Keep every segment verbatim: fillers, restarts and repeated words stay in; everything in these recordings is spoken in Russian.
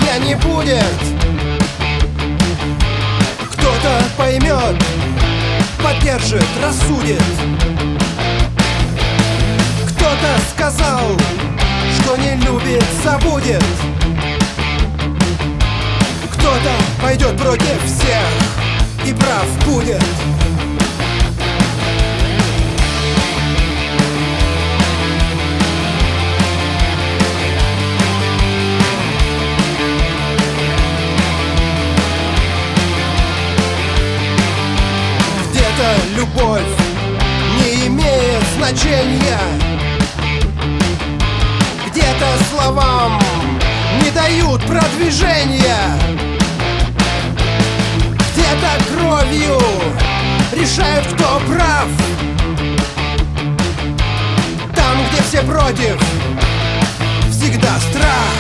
меня не будет. Кто-то поймет, поддержит, рассудит. Кто-то сказал, что не любит, забудет. Кто-то пойдет против всех и прав будет. Где-то любовь не имеет значения, где-то словам не дают продвижения, где-то кровью решают, кто прав. Там, где все против, всегда страх.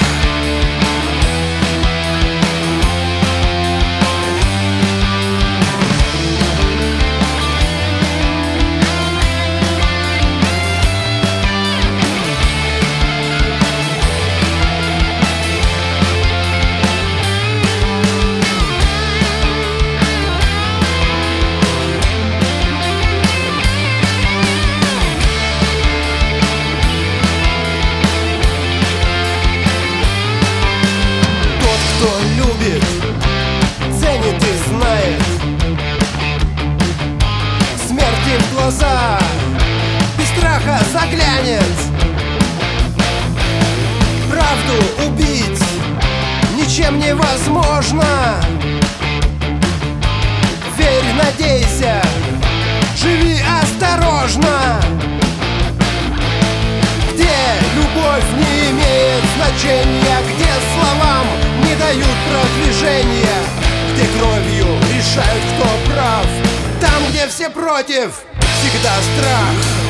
Кто любит, ценит и знает, смерти в глаза без страха заглянет. Правду убить ничем невозможно. Верь, надейся, живи осторожно. Где любовь не имеет значения, где словам не дают продвижения, где кровью решают, кто прав. Там, где все против, всегда страх.